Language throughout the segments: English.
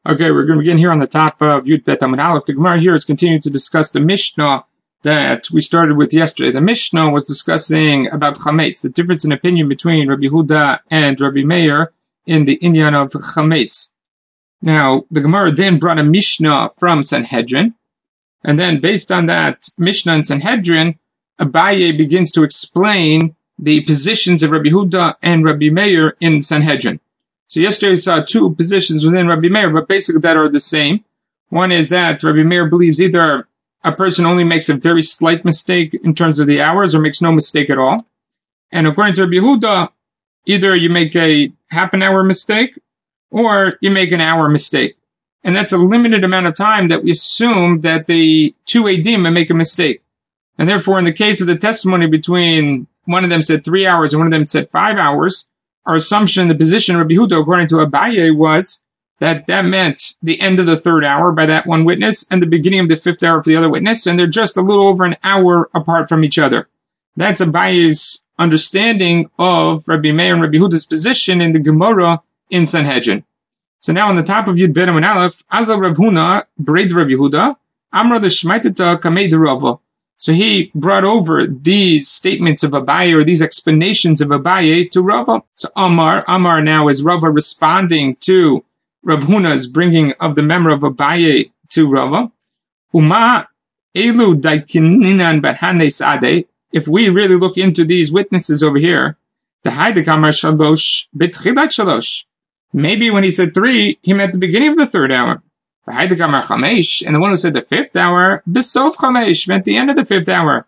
Okay, we're going to begin here on the top of Yud Bet Amud Aleph. The Gemara here is continuing to discuss the Mishnah that we started with yesterday. The Mishnah was discussing about Chametz, the difference in opinion between Rabbi Yehuda and Rabbi Meir in the inyan of Chametz. Now, the Gemara then brought a Mishnah from Sanhedrin, and then based on that Mishnah and Sanhedrin, Abaye begins to explain the positions of Rabbi Yehuda and Rabbi Meir in Sanhedrin. So yesterday we saw two positions within Rabbi Meir, but basically that are the same. One is that Rabbi Meir believes either a person only makes a very slight mistake in terms of the hours or makes no mistake at all. And according to Rabbi Yehuda, either you make a half an hour mistake or you make an hour mistake. And that's a limited amount of time that we assume that the two Eidim may make a mistake. And therefore, in the case of the testimony between one of them said 3 hours and one of them said 5 hours, our assumption, the position of Rabbi Yehuda, according to Abaye, was that meant the end of the third hour by that one witness and the beginning of the fifth hour for the other witness, and they're just a little over an hour apart from each other. That's Abaye's understanding of Rabbi Meir and Rabbi Yehuda's position in the Gemara in Sanhedrin. So now on the top of Yud Bet Amud Aleph, Azal Rav Huna, Breid Rabbi Yehuda, Amra l'shmaitata kamei d'Rava. So he brought over these statements of Abaye, or these explanations of Abaye, to Rava. So Amar now is Rava responding to Rav Huna's bringing of the memory of Abaye to Rava. Uma elu daikininan bahane sade. If we really look into these witnesses over here, the Haidek Amar Shalosh betchilat Shalosh. Maybe when he said 3, he meant the beginning of the third hour. And the one who said the fifth hour, Besof Chamesh, meant the end of the fifth hour.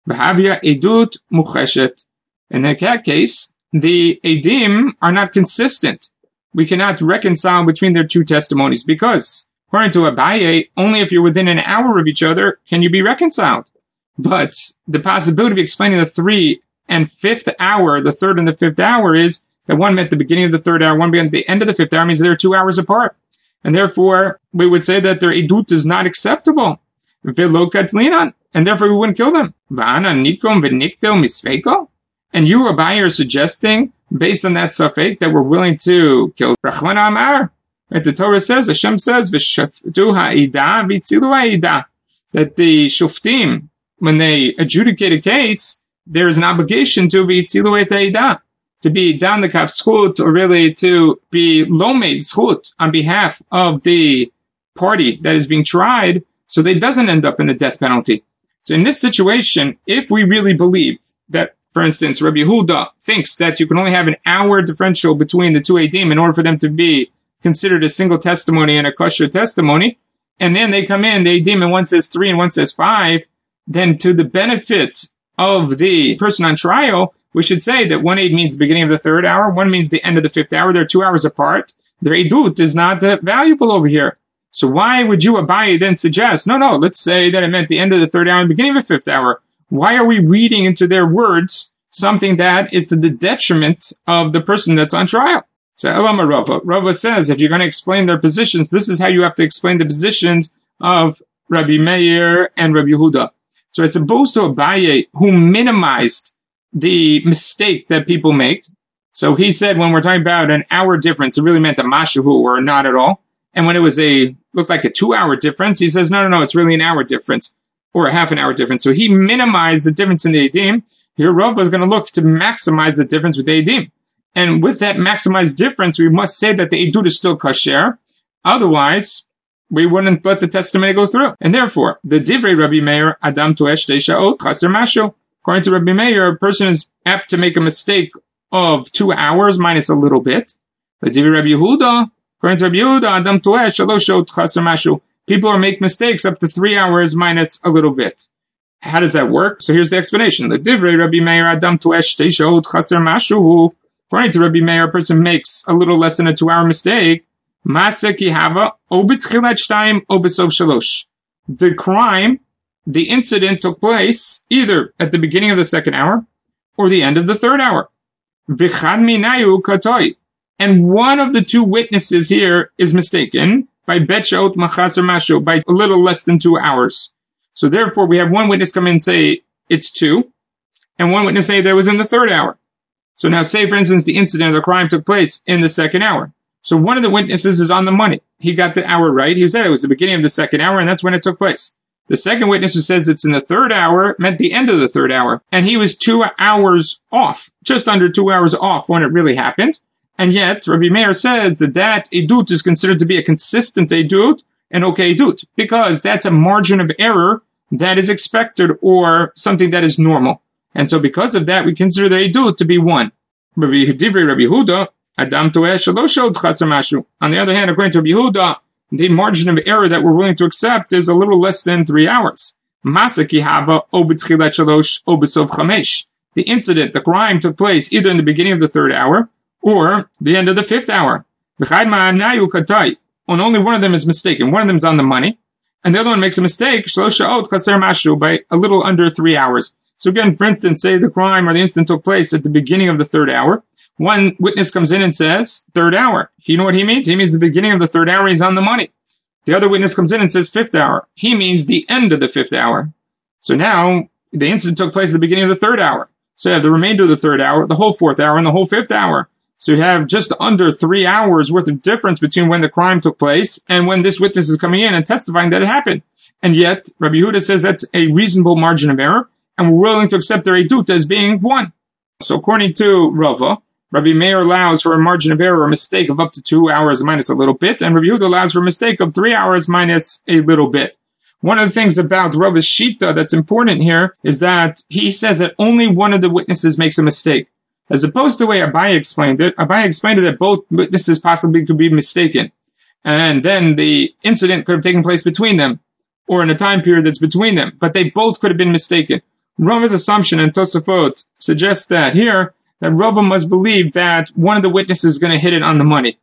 In that case, the Eidim are not consistent. We cannot reconcile between their two testimonies because, according to Abaye, only if you're within an hour of each other can you be reconciled. But the possibility of explaining the 3 and 5th hour, the 3rd and the 5th hour, is that one meant the beginning of the 3rd hour, one meant the end of the 5th hour, means they're 2 hours apart. And therefore, we would say that their edut is not acceptable. And therefore, we wouldn't kill them. And you, Abaye, are suggesting, based on that suffix, that we're willing to kill Rachman Amar. Right? The Torah says, Hashem says, that the shuftim, when they adjudicate a case, there is an obligation to be tzilu et ha'ida, to be down the kaf zchut, or really to be lomed zchut on behalf of the party that is being tried, so that it doesn't end up in the death penalty. So in this situation, if we really believe that, for instance, Rabbi Yehuda thinks that you can only have an hour differential between the two Eidim in order for them to be considered a single testimony and a kosher testimony, and then they come in, the Eidim, and one says 3 and one says 5, then to the benefit of the person on trial, we should say that one Eid means the beginning of the 3rd hour, one means the end of the 5th hour. They're 2 hours apart. Their Eidut is not valuable over here. So why would you, Abaye, then suggest, no, let's say that it meant the end of the 3rd hour and the beginning of the 5th hour. Why are we reading into their words something that is to the detriment of the person that's on trial? So Rava says, if you're going to explain their positions, this is how you have to explain the positions of Rabbi Meir and Rabbi Yehuda. So as opposed to Abaye, who minimized the mistake that people make. So he said when we're talking about an hour difference, it really meant a mashuhu or not at all. And when it was looked like a 2 hour difference, he says, no, it's really an hour difference or a half an hour difference. So he minimized the difference in the Eidim. Here Rav is going to look to maximize the difference with the Eidim. And with that maximized difference, we must say that the Eidut is still kasher. Otherwise, we wouldn't let the testimony go through. And therefore, the Divrei Rabbi Meir, Adam Toesh Teishaot Chaser Mashu. According to Rabbi Meir, a person is apt to make a mistake of 2 hours minus a little bit. But Rabbi Yehuda, according to Rabbi Yehuda, Adam Toeh Shalosh Shot Chaser Mashu. People make mistakes up to 3 hours minus a little bit. How does that work? So here's the explanation. The Divrei Rabbi Meir, Adam Toeh Shot Chaser Mashu. According to Rabbi Meir, a person makes a little less than a 2 hour mistake. Masa Kihava Obitchilat Shtaim Obisov Shalosh. The crime, the incident took place either at the beginning of the 2nd hour or the end of the 3rd hour. V'chad minayu katoi. And one of the two witnesses here is mistaken by bet shot machaser mashu, by a little less than 2 hours. So therefore we have one witness come in and say it's 2, and one witness say that it was in the 3rd hour. So now say, for instance, the incident or the crime took place in the 2nd hour. So one of the witnesses is on the money. he got the hour right. He said it was the beginning of the second hour, and that's when it took place. The second witness who says it's in the third hour meant the end of the third hour. And he was 2 hours off, just under 2 hours off when it really happened. And yet, Rabbi Meir says that edut is considered to be a consistent edut, an okay edut, because that's a margin of error that is expected or something that is normal. And so because of that, we consider the edut to be 1. Rabbi Yehuda, Adam toeh shelo shod chaser mashu. On the other hand, according to Rabbi Yehuda, the margin of error that we're willing to accept is a little less than 3 hours. The incident, the crime, took place either in the beginning of the third hour or the end of the fifth hour. And only one of them is mistaken. One of them is on the money, and the other one makes a mistake by a little under 3 hours. So again, for instance, say the crime or the incident took place at the beginning of the third hour. One witness comes in and says, third hour. You know what he means? He means the beginning of the third hour, he's on the money. The other witness comes in and says fifth hour. He means the end of the fifth hour. So now, the incident took place at the beginning of the third hour. So you have the remainder of the third hour, the whole fourth hour, and the whole fifth hour. So you have just under 3 hours worth of difference between when the crime took place and when this witness is coming in and testifying that it happened. And yet, Rabbi Yehuda says that's a reasonable margin of error, and we're willing to accept their edut as being 1. So according to Rava, Rabbi Meir allows for a margin of error or mistake of up to 2 hours minus a little bit, and Rabbi Yehuda allows for a mistake of 3 hours minus a little bit. One of the things about Rava's Shita that's important here is that he says that only one of the witnesses makes a mistake. As opposed to the way Abaye explained it that both witnesses possibly could be mistaken. And then the incident could have taken place between them, or in a time period that's between them, but they both could have been mistaken. Rava's assumption in Tosafot suggests that here, that Rava must believe that one of the witnesses is going to hit it on the money.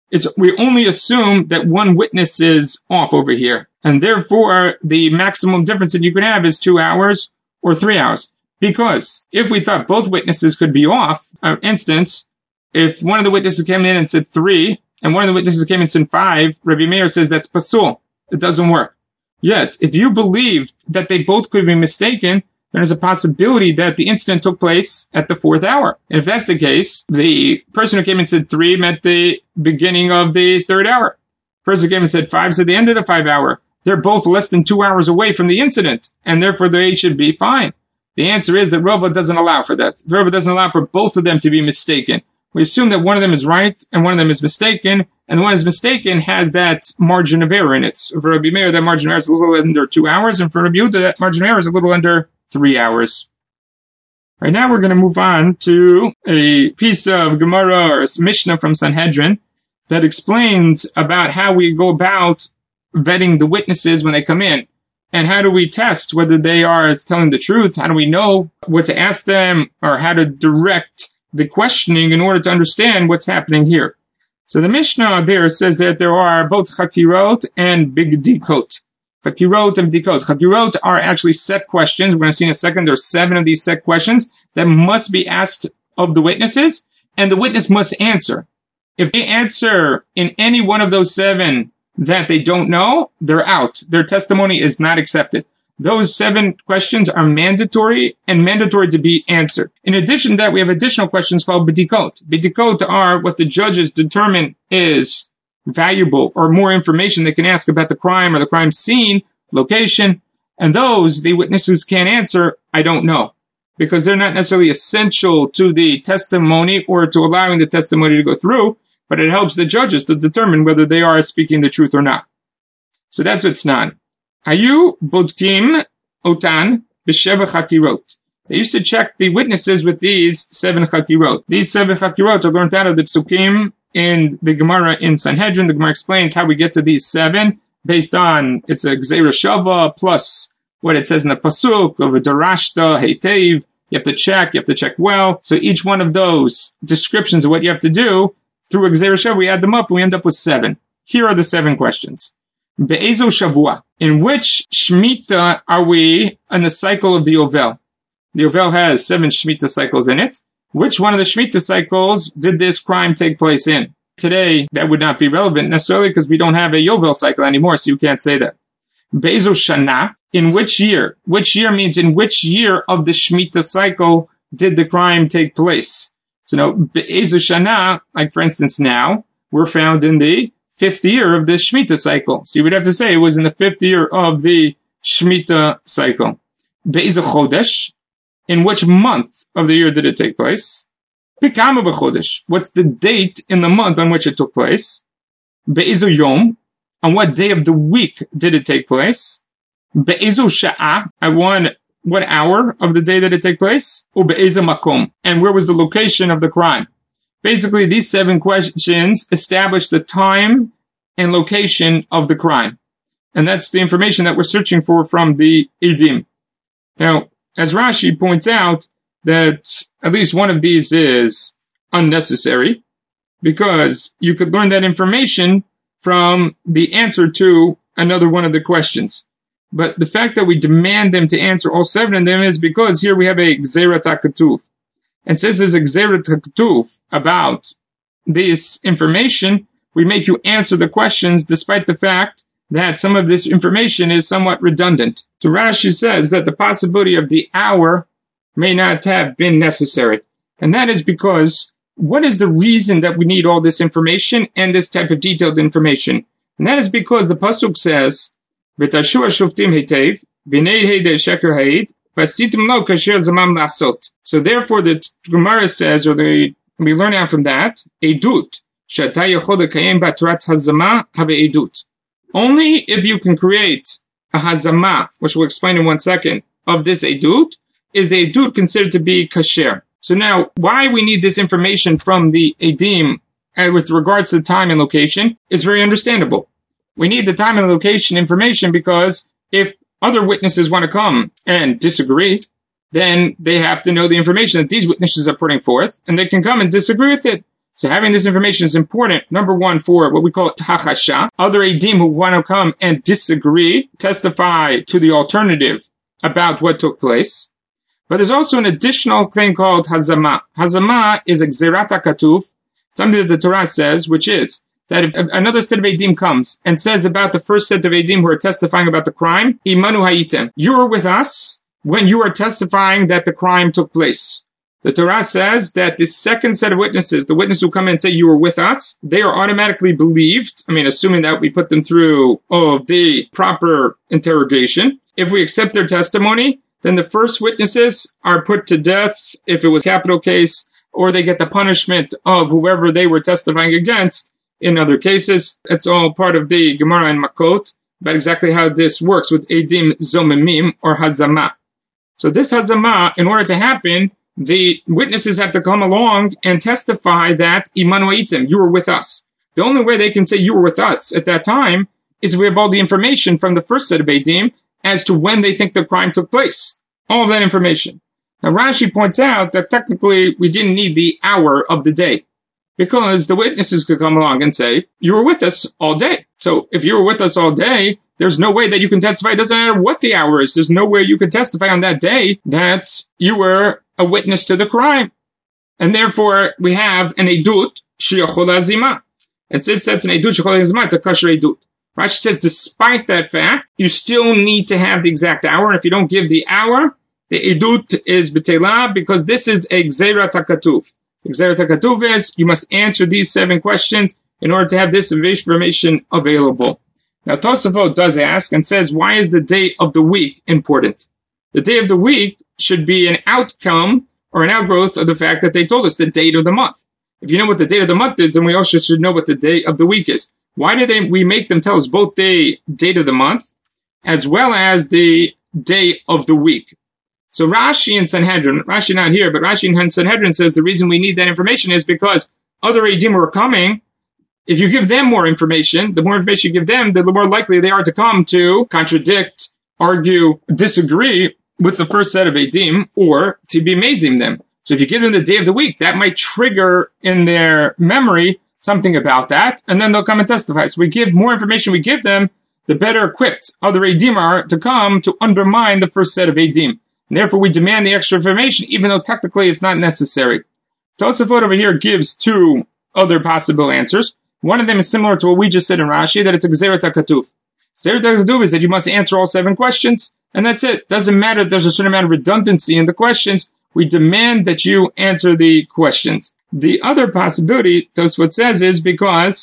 We only assume that one witness is off over here, and therefore the maximum difference that you could have is 2 hours or 3 hours. Because if we thought both witnesses could be off, for instance, if one of the witnesses came in and said 3, and one of the witnesses came in and said 5, Rabbi Meir says that's pasul. It doesn't work. Yet, if you believed that they both could be mistaken, there's a possibility that the incident took place at the fourth hour. And if that's the case, the person who came and said 3 meant the beginning of the third hour. The person who came and said 5 said the end of the 5 hour. They're both less than 2 hours away from the incident, and therefore they should be fine. The answer is that Rava doesn't allow for that. Rava doesn't allow for both of them to be mistaken. We assume that one of them is right and one of them is mistaken, and the one is mistaken has that margin of error in it. So for Rabbi Meir, that margin of error is a little under 2 hours, and for Rabbi Yehuda, that margin of error is a little under 3 hours. Right now we're going to move on to a piece of Gemara or Mishnah from Sanhedrin that explains about how we go about vetting the witnesses when they come in. And how do we test whether they are telling the truth? How do we know what to ask them or how to direct the questioning in order to understand what's happening here? So the Mishnah there says that there are both chakirot and bigdikot. Chakirot and bigdikot. Chakirot are actually set questions. We're going to see in a second there are 7 of these set questions that must be asked of the witnesses, and the witness must answer. If they answer in any one of those 7 that they don't know, they're out. Their testimony is not accepted. Those 7 questions are mandatory and mandatory to be answered. In addition to that, we have additional questions called bidikot. Bidikot are what the judges determine is valuable or more information they can ask about the crime or the crime scene, location, and those the witnesses can't answer, I don't know, because they're not necessarily essential to the testimony or to allowing the testimony to go through, but it helps the judges to determine whether they are speaking the truth or not. So that's what's nan. Hayu bodkim otan b'sheva chakirot. They used to check the witnesses with these 7 chakirot. These 7 chakirot are learned out of the psukim in the Gemara in Sanhedrin. The Gemara explains how we get to these 7 based on, it's a gzeira shava plus what it says in the pasuk of a darashta, heitev. You have to check well. So each one of those descriptions of what you have to do, through a gzeira shava, we add them up and we end up with 7. Here are the 7 questions. Be'ezo shavua. In which Shemitah are we in the cycle of the Yovel? The Yovel has 7 Shemitah cycles in it. Which one of the Shemitah cycles did this crime take place in? Today, that would not be relevant necessarily because we don't have a Yovel cycle anymore, so you can't say that. Be'ezo shana. In which year? Which year means in which year of the Shemitah cycle did the crime take place? So now, Be'ezo shana, like for instance now, we're found in the fifth year of the Shemitah cycle. So you would have to say it was in the fifth year of the Shemitah cycle. Be'ez chodesh, in which month of the year did it take place? Pikama b'chodesh, what's the date in the month on which it took place? Be'ezu yom, on what day of the week did it take place? Be'ezu sha'ah, at what hour of the day did it take place? U'be'ezu makom, and where was the location of the crime? Basically, these 7 questions establish the time and location of the crime. And that's the information that we're searching for from the Edim. Now, as Rashi points out, that at least one of these is unnecessary, because you could learn that information from the answer to another one of the questions. But the fact that we demand them to answer all 7 of them is because here we have a Gzerat HaKatuv. And since there's a Gzerat HaKatuv about this information, we make you answer the questions despite the fact that some of this information is somewhat redundant. So Rashi says that the possibility of the hour may not have been necessary. And that is because what is the reason that we need all this information and this type of detailed information? And that is because the Pasuk says, V'tashu hashoftim hetev, v'nei heidei sheker haid, v'asitim lo kasher zamam lasot. So therefore the Gemara says, we learn out from that, edut, shata yachol lekayem b'torat hazama have edut. Only if you can create a hazama, which we'll explain in 1 second, of this edut, is the edut considered to be kasher. So now, why we need this information from the edim with regards to the time and location is very understandable. We need the time and location information because if other witnesses want to come and disagree, then they have to know the information that these witnesses are putting forth, and they can come and disagree with it. So having this information is important, number 1, for what we call hachasha. Other edim who want to come and disagree, testify to the alternative about what took place. But there's also an additional thing called hazama. Hazama is a gzerat hakatuv, something that the Torah says, which is that if another set of edim comes and says about the first set of edim who are testifying about the crime, imanu hayitem, you were with us when you are testifying that the crime took place. The Torah says that the second set of witnesses, the witnesses who come in and say you were with us, they are automatically believed. I mean, assuming that we put them through all of the proper interrogation. If we accept their testimony, then the first witnesses are put to death if it was a capital case, or they get the punishment of whoever they were testifying against in other cases. It's all part of the Gemara and Makot about exactly how this works with Edim Zomemim or Hazama. So this Hazama, in order to happen, the witnesses have to come along and testify that Imanu Itim, you were with us. The only way they can say you were with us at that time is if we have all the information from the first set of Edim as to when they think the crime took place. All of that information. Now Rashi points out that technically we didn't need the hour of the day, because the witnesses could come along and say, you were with us all day. So if you were with us all day, there's no way that you can testify. It doesn't matter what the hour is. There's no way you could testify on that day that you were a witness to the crime. And therefore, we have an edut, sheyachol hazima. And since that's an edut, sheyachol hazima, it's a kosher edut. Rashi says, despite that fact, you still need to have the exact hour. And if you don't give the hour, the edut is b'telah, because this is a gzerat hakatuv. The gzerat hakatuv is, you must answer these 7 questions in order to have this information available. Now, Tosafot does ask and says, why is the day of the week important? The day of the week should be an outcome or an outgrowth of the fact that they told us the date of the month. If you know what the date of the month is, then we also should know what the day of the week is. Why did we make them tell us both the date of the month as well as the day of the week? So Rashi and Sanhedrin, Rashi not here, but Rashi and Sanhedrin says the reason we need that information is because other Edim are coming. If you give them more information, the more information you give them, the more likely they are to come to contradict, argue, disagree with the first set of Edim, or to be mazim them. So if you give them the day of the week, that might trigger in their memory something about that, and then they'll come and testify. So we give more information we give them, the better equipped other Edim are to come to undermine the first set of Edim. And therefore we demand the extra information, even though technically it's not necessary. Tosafot over here gives 2 other possible answers. One of them is similar to what we just said in Rashi, that it's a Gzerat HaKatuv. Gzerat HaKatuv is that you must answer all 7 questions, and that's it. Doesn't matter if there's a certain amount of redundancy in the questions. We demand that you answer the questions. The other possibility, Tosafot says, is because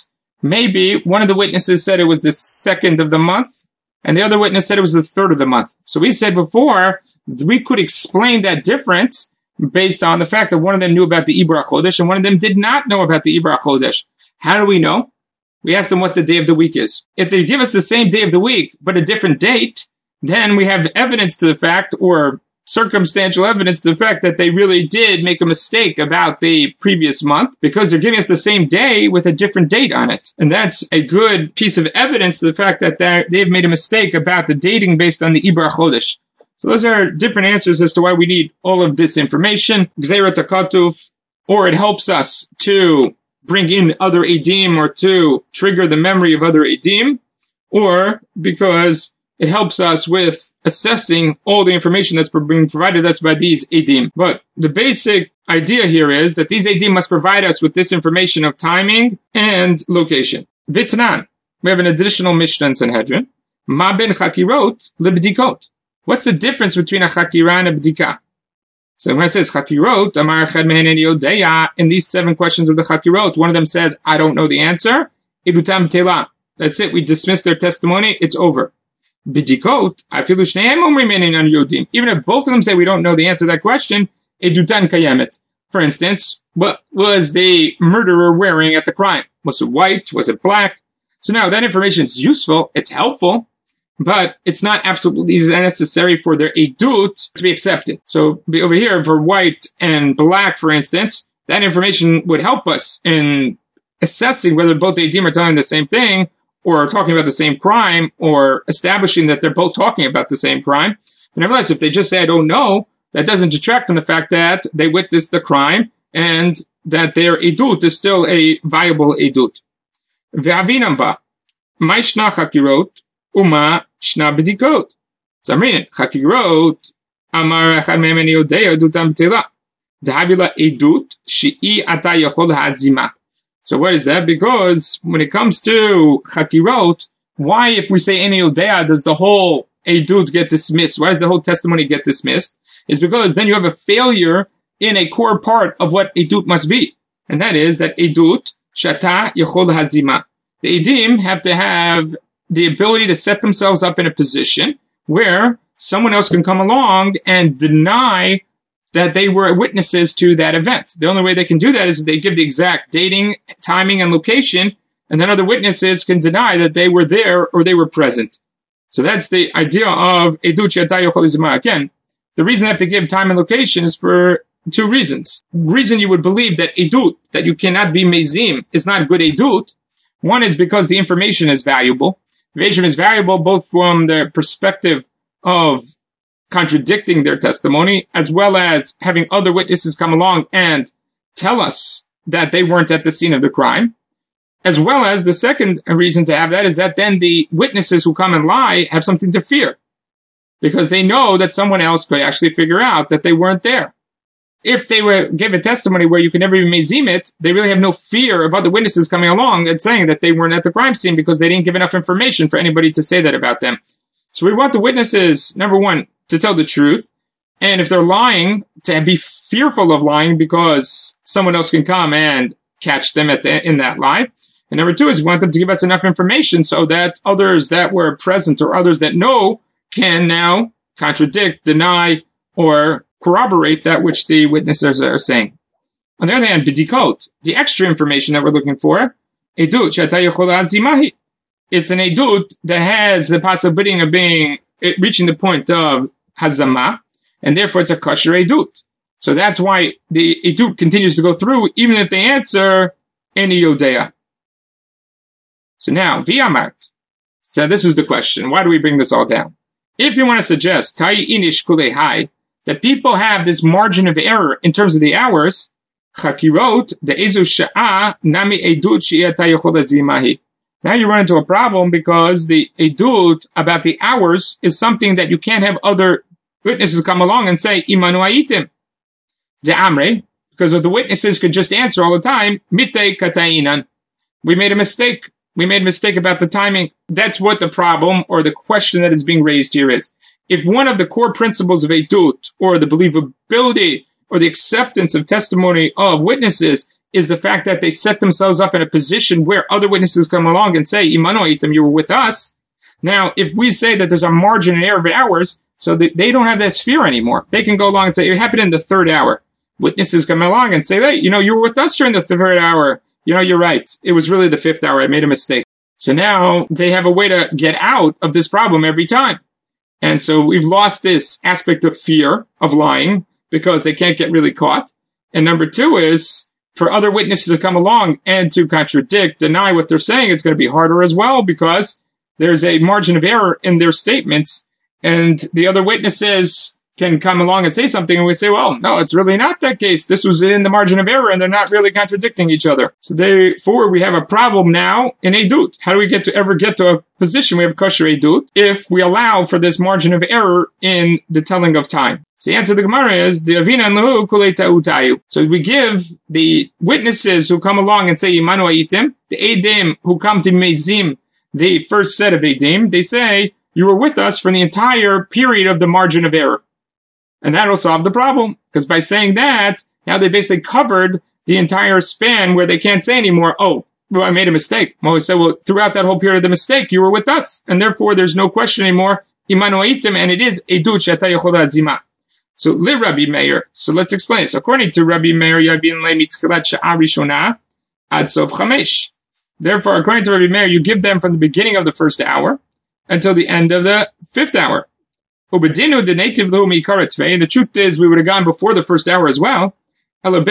Maybe one of the witnesses said it was the 2nd of the month, and the other witness said it was the 3rd of the month. So we said before, we could explain that difference based on the fact that one of them knew about the Ibra Chodesh and one of them did not know about the Ibra Chodesh. How do we know? We asked them what the day of the week is. If they give us the same day of the week, but a different date, then we have evidence to the fact, or circumstantial evidence to the fact that they really did make a mistake about the previous month, because they're giving us the same day with a different date on it. And that's a good piece of evidence to the fact that they've made a mistake about the dating based on the Ibra Chodesh. So those are different answers as to why we need all of this information. Gzeirat HaKatuf, or it helps us to bring in other Eidim or to trigger the memory of other Eidim, or because it helps us with assessing all the information that's being provided us by these Eidim. But the basic idea here is that these Eidim must provide us with this information of timing and location. Vitnan, we have an additional Mishnah in Sanhedrin. Ma ben chakirot lebdikot. What's the difference between a chakira and a bdika? So when it says chakirot, amar echad mehen eni yodeya, in these 7 questions of the chakirot, one of them says, I don't know the answer. Idutam tela. That's it. We dismiss their testimony. It's over. Bidikot, afilu shneim omrim enin yodim. Even if both of them say we don't know the answer to that question, edutan kayemet. For instance, what was the murderer wearing at the crime? Was it white? Was it black? So now that information is useful. It's helpful. But it's not absolutely necessary for their edut to be accepted. So over here, for white and black, for instance, that information would help us in assessing whether both the edim are telling the same thing, or talking about the same crime, or establishing that they're both talking about the same crime. But nevertheless, if they just say, I don't know, that doesn't detract from the fact that they witnessed the crime, and that their edut is still a viable edut. Ve'avinamba, ma'ishna chakirot, Uma shna b'dikot. So I mean, chakirot amar echad mehem eni yodeya edutam tela. D'havila edut she'i ata yachol hazima. So what is that? Because when it comes to chakirot, why, if we say eni yodeya, does the whole edut get dismissed? Why does the whole testimony get dismissed? Is because then you have a failure in a core part of what edut must be, and that is that edut shata yachol hazima. The edim have to have the ability to set themselves up in a position where someone else can come along and deny that they were witnesses to that event. The only way they can do that is if they give the exact dating, timing, and location, and then other witnesses can deny that they were there or they were present. So that's the idea of edut she'ata yochol hazima. Again, the reason they have to give time and location is for 2 reasons. The reason you would believe that edut, that you cannot be mezim, is not good edut. One is because the information is valuable. Information is valuable both from the perspective of contradicting their testimony, as well as having other witnesses come along and tell us that they weren't at the scene of the crime. As well as the second reason to have that is that then the witnesses who come and lie have something to fear, because they know that someone else could actually figure out that they weren't there. If they give a testimony where you can never even mezim it, they really have no fear of other witnesses coming along and saying that they weren't at the crime scene because they didn't give enough information for anybody to say that about them. So we want the witnesses, number one, to tell the truth. And if they're lying, to be fearful of lying because someone else can come and catch them in that lie. And number two is we want them to give us enough information so that others that were present or others that know can now contradict, deny, or corroborate that which the witnesses are saying. On the other hand, bidikot, the extra information that we're looking for, edut she'ata yochol hazimahi. It's an edut that has the possibility of reaching the point of hazama, and therefore it's a kosher edut. So that's why the edut continues to go through, even if they answer eni yodeya. So now, v'amart. So this is the question. Why do we bring this all down? If you want to suggest ta'i inish kulei hai, that people have this margin of error in terms of the hours, chakirot de'ezu sha'a nami edut she'ata yochol hazimahi. Now you run into a problem because the edut about the hours is something that you can't have other witnesses come along and say, imanu ha'itim. De'amre, because the witnesses could just answer all the time, mitei katainan. We made a mistake. We made a mistake about the timing. That's what the problem or the question that is being raised here is. If one of the core principles of edut, or the believability or the acceptance of testimony of witnesses, is the fact that they set themselves up in a position where other witnesses come along and say, Imanu Itam, you were with us. Now, if we say that there's a margin in error of hours, so they don't have that sphere anymore. They can go along and say, it happened in the third hour. Witnesses come along and say, hey, you were with us during the third hour. You're right. It was really the fifth hour. I made a mistake. So now they have a way to get out of this problem every time. And so we've lost this aspect of fear of lying because they can't get really caught. And number two is for other witnesses to come along and to contradict, deny what they're saying, it's going to be harder as well because there's a margin of error in their statements, and the other witnesses can come along and say something, and we say, well, no, it's really not that case. This was in the margin of error, and they're not really contradicting each other. So therefore, we have a problem now in Eidut. How do we ever get to a position we have kosher Eidut if we allow for this margin of error in the telling of time? So the answer to the Gemara is, so we give the witnesses who come along and say, Imanu Aitim, the Eidim who come to Mezim, the first set of Eidim, they say, you were with us for the entire period of the margin of error. And that'll solve the problem. Because by saying that, now they basically covered the entire span where they can't say anymore, oh, well, I made a mistake. Moses said, well, throughout that whole period of the mistake, you were with us. And therefore, there's no question anymore, Imanu Aitim, and it is Eidut Sheta Yechola Azima. So, li Rabbi Meir. So let's explain. So according to Rabbi Meir, Yavin le mitchilat sha'a rishona ad sof chamesh. Therefore, according to Rabbi Meir, you give them from the beginning of the first hour until the end of the fifth hour. And the truth is, we would have gone before the first hour as well. But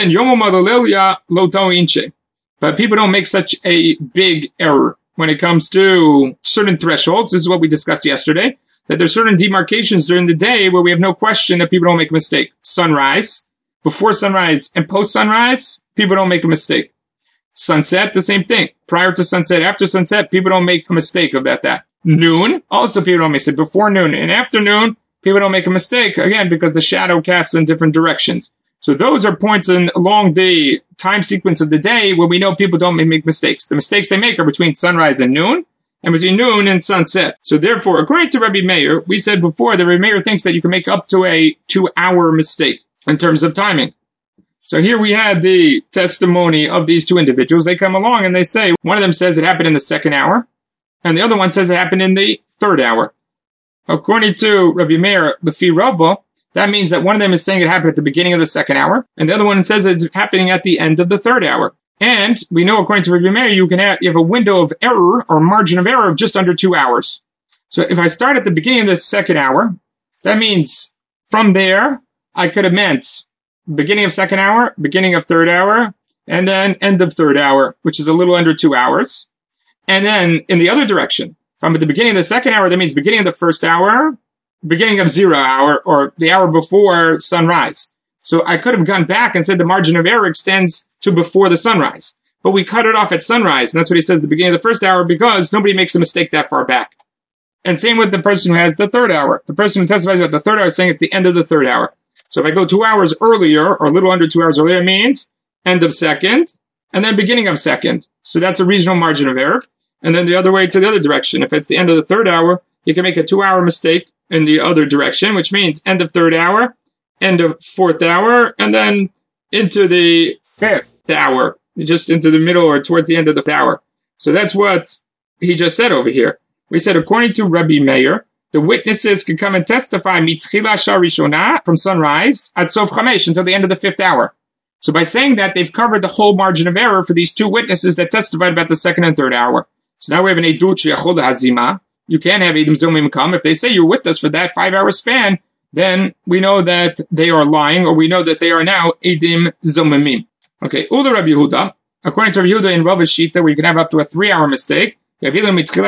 people don't make such a big error when it comes to certain thresholds. This is what we discussed yesterday, that there's certain demarcations during the day where we have no question that people don't make a mistake. Sunrise, before sunrise and post sunrise, people don't make a mistake. Sunset, the same thing. Prior to sunset, after sunset, people don't make a mistake about that. Noon, also people don't make a mistake. Before noon and after noon, people don't make a mistake, again, because the shadow casts in different directions. So those are points along the time sequence of the day where we know people don't make mistakes. The mistakes they make are between sunrise and noon, and between noon and sunset. So therefore, according to Rabbi Meir, we said before that Rabbi Meir thinks that you can make up to a 2-hour mistake in terms of timing. So here we had the testimony of these two individuals. They come along and they say, one of them says it happened in the second hour, and the other one says it happened in the third hour. According to Rabbi Meir, Lefi Rava, that means that one of them is saying it happened at the beginning of the second hour, and the other one says it's happening at the end of the third hour. And we know, according to Rabbi Meir, you have a window of error or margin of error of just under 2 hours. So if I start at the beginning of the second hour, that means from there, I could have meant beginning of second hour, beginning of third hour, and then end of third hour, which is a little under 2 hours. And then in the other direction, from the beginning of the second hour, that means beginning of the first hour, beginning of 0 hour, or the hour before sunrise. So I could have gone back and said the margin of error extends to before the sunrise. But we cut it off at sunrise, and that's what he says at the beginning of the first hour, because nobody makes a mistake that far back. And same with the person who has the third hour. The person who testifies about the third hour is saying it's the end of the third hour. So if I go 2 hours earlier, or a little under 2 hours earlier, it means end of second, and then beginning of second. So that's a regional margin of error. And then the other way to the other direction. If it's the end of the third hour, you can make a 2-hour mistake in the other direction, which means end of third hour, end of fourth hour, and then into the fifth hour, just into the middle or towards the end of the hour. So that's what he just said over here. We said, according to Rabbi Meir, the witnesses can come and testify mitchila sharishona from sunrise at sof chamesh until the end of the fifth hour. So by saying that, they've covered the whole margin of error for these two witnesses that testified about the second and third hour. So now we have an Eidut Sheyachol Hazima. You can have Eidim Zomim come. If they say you're with us for that 5-hour span, then we know that they are lying, or we know that they are now Eidim Zomimim. Okay, Ula Rabbi Yehuda. According to Rabbi Yehuda in Rava Shita, where you can have up to a 3-hour mistake, you give them from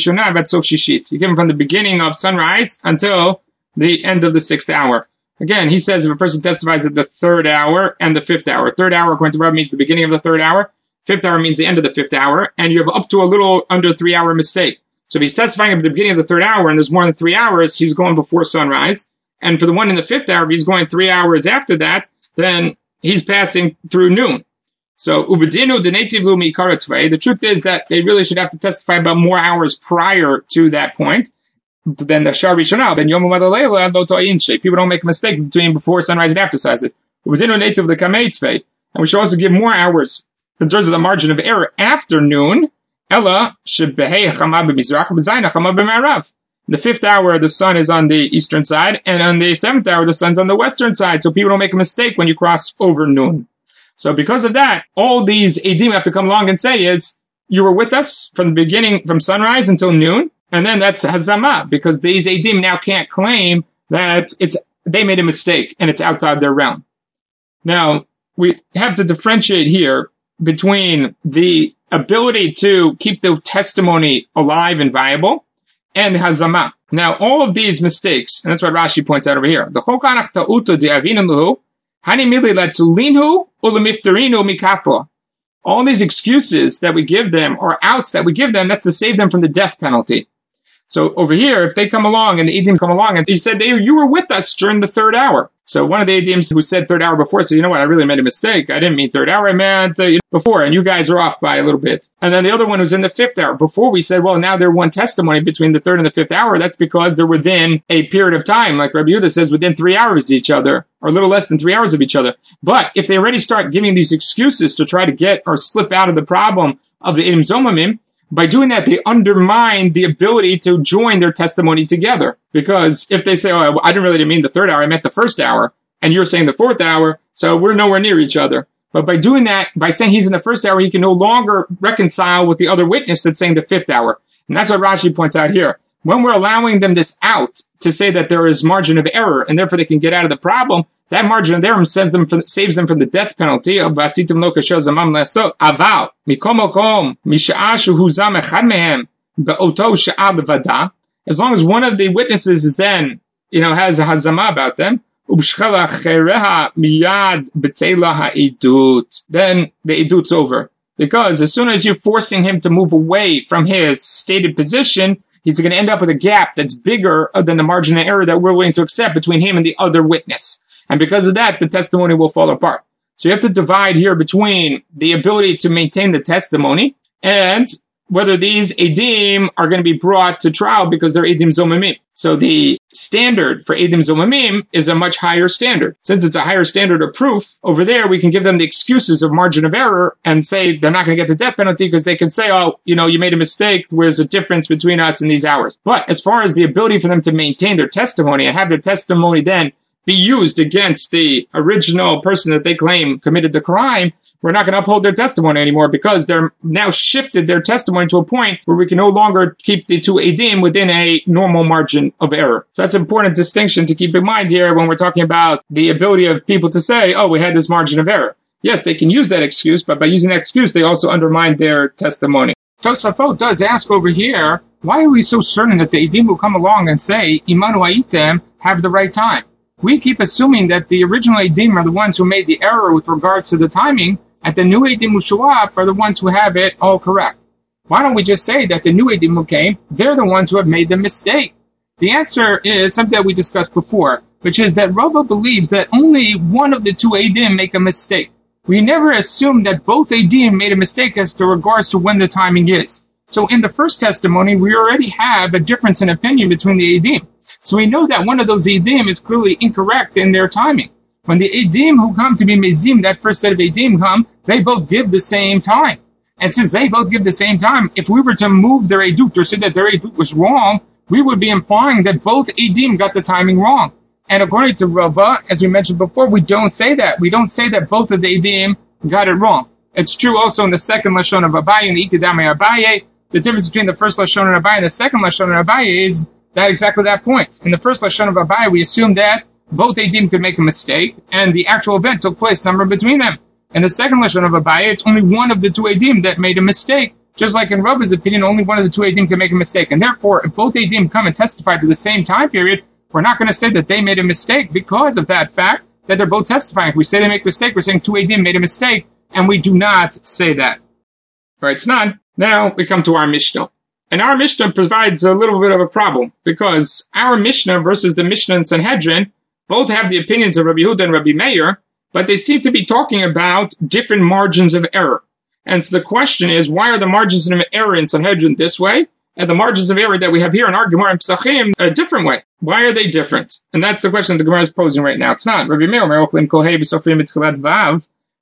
the beginning of sunrise until the end of the 6th hour. Again, he says if a person testifies at the 3rd hour and the 5th hour. 3rd hour, according to Rava, means the beginning of the 3rd hour. 5th hour means the end of the 5th hour, and you have up to a little under 3-hour mistake. So if he's testifying at the beginning of the 3rd hour and there's more than 3 hours, he's going before sunrise. And for the one in the 5th hour, if he's going 3 hours after that, then he's passing through noon. So ubedinu denativ lu mi'ikar tzvei. The truth is that they really should have to testify about more hours prior to that point than the shar rishonah. Then yom ha'madaleila lo to'inshe. People don't make a mistake between before sunrise and after sunrise. Ubedinu nativ lekamei tzvei. And we should also give more hours in terms of the margin of error after noon. Ella shebehei chama b'mizrach b'zayin chama b'ma'arav. The 5th hour, the sun is on the eastern side, and on the 7th hour, the sun's on the western side, so people don't make a mistake when you cross over noon. So because of that, all these edim have to come along and say is, you were with us from the beginning, from sunrise until noon, and then that's hazama, because these edim now can't claim that they made a mistake and it's outside their realm. Now, we have to differentiate here between the ability to keep the testimony alive and viable and hazama. Now, all of these mistakes, and that's what Rashi points out over here, the chokanach ta'uto de'avinanu, hani mili latzulinhu ulemiftarinu mikapla. All these excuses that we give them, or outs that we give them, that's to save them from the death penalty. So over here, if they come along and the Edim come along and he said, you were with us during the 3rd hour. So one of the Edims who said 3rd hour before said, you know what, I really made a mistake. I didn't mean 3rd hour, I meant before, and you guys are off by a little bit. And then the other one was in the 5th hour. Before we said, well, now they're one testimony between the 3rd and the 5th hour. That's because they're within a period of time, like Rabbi Yehuda says, within 3 hours of each other, or a little less than 3 hours of each other. But if they already start giving these excuses to try to get or slip out of the problem of the Edim Zomamim, by doing that, they undermine the ability to join their testimony together. Because if they say, oh, I didn't mean the 3rd hour, I meant the 1st hour, and you're saying the 4th hour, so we're nowhere near each other. But by doing that, by saying he's in the 1st hour, he can no longer reconcile with the other witness that's saying the 5th hour. And that's what Rashi points out here. When we're allowing them this out to say that there is margin of error, and therefore they can get out of the problem, that margin of error saves them from the death penalty of vasitim lo kasher zamam le'asot. Aval mikom okom misha'ah shehuzam echad mehem be'oto sha'ah levada. As long as one of the witnesses is then, has a hazama about them, ubshchala chereha miyad betela ha'idut. Then the idut's over. Because as soon as you're forcing him to move away from his stated position, he's going to end up with a gap that's bigger than the margin of error that we're willing to accept between him and the other witness. And because of that, the testimony will fall apart. So you have to divide here between the ability to maintain the testimony and whether these edim are going to be brought to trial because they're edim zomamim. So the standard for edim zomamim is a much higher standard. Since it's a higher standard of proof, over there we can give them the excuses of margin of error and say they're not going to get the death penalty because they can say, oh, you made a mistake. There's a difference between us and these hours. But as far as the ability for them to maintain their testimony and have their testimony then be used against the original person that they claim committed the crime, we're not going to uphold their testimony anymore because they're now shifted their testimony to a point where we can no longer keep the two edim within a normal margin of error. So that's an important distinction to keep in mind here when we're talking about the ability of people to say, oh, we had this margin of error. Yes, they can use that excuse, but by using that excuse, they also undermine their testimony. Tosafot does ask over here, why are we so certain that the edim will come along and say, Imanu Aitem, have the right time? We keep assuming that the original edim are the ones who made the error with regards to the timing, and the new edim who show up are the ones who have it all correct. Why don't we just say that the new edim who came, they're the ones who have made the mistake? The answer is something that we discussed before, which is that Rava believes that only one of the two edim make a mistake. We never assume that both edim made a mistake as to regards to when the timing is. So in the first testimony, we already have a difference in opinion between the edim. So we know that one of those edim is clearly incorrect in their timing. When the edim who come to be mezim, that first set of edim come, they both give the same time. And since they both give the same time, if we were to move their edut or say that their edut was wrong, we would be implying that both edim got the timing wrong. And according to Rava, as we mentioned before, we don't say that. We don't say that both of the edim got it wrong. It's true also in the second lashon of Abaye, in the Ikadame Abaye. The difference between the first lashon of Abaye and the second lashon of Abaye is that exactly that point. In the first lashon of Abaye, we assume that both edim could make a mistake, and the actual event took place somewhere between them. In the second lashon of Abaye, it's only one of the two edim that made a mistake. Just like in Rava's opinion, only one of the two edim can make a mistake. And therefore, if both edim come and testify to the same time period, we're not going to say that they made a mistake because of that fact that they're both testifying. If we say they make a mistake, we're saying two edim made a mistake, and we do not say that. All right, Snan. Now we come to our Mishnah. And our Mishnah provides a little bit of a problem, because our Mishnah versus the Mishnah in Sanhedrin both have the opinions of Rabbi Yehuda and Rabbi Meir, but they seem to be talking about different margins of error. And so the question is, why are the margins of error in Sanhedrin this way, and the margins of error that we have here in our Gemara and Pesachim a different way? Why are they different? And that's the question the Gemara is posing right now. It's not. Rabbi Meir,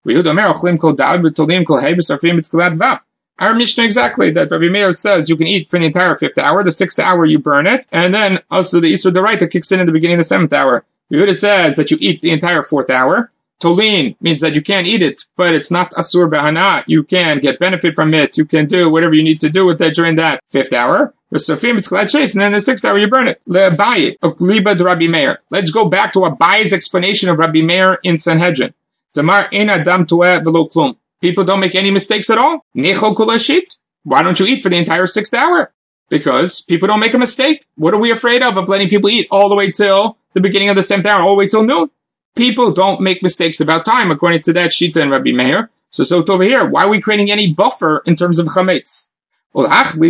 Our Mishnah exactly, that Rabbi Meir says you can eat for the entire 5th hour, the 6th hour you burn it, and then also the Isur D'Oraita kicks in the beginning of the 7th hour. Yehuda says that you eat the entire 4th hour. Tolin means that you can't eat it, but it's not Asur B'Hana. You can get benefit from it. You can do whatever you need to do with it during that 5th hour. And then the 6th hour you burn it. Rabbi Meir. Let's go back to Abayi's explanation of Rabbi Meir in Sanhedrin. People don't make any mistakes at all. Why don't you eat for the entire 6th hour? Because people don't make a mistake. What are we afraid of letting people eat all the way till the beginning of the 7th hour, all the way till noon? People don't make mistakes about time, according to that Shita and Rabbi Meir. So over here, why are we creating any buffer in terms of chametz? Or